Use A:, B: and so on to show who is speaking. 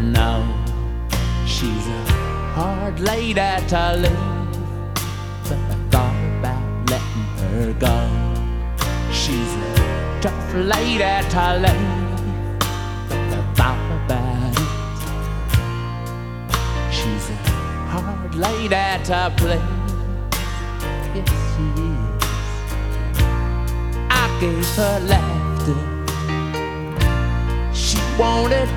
A: know she's a hard lady to leave, but I thought about letting her go. She's a tough lady to leave, but I thought about it. She's a hard lady to play. Yes, she is. I gave her laughter. She wanted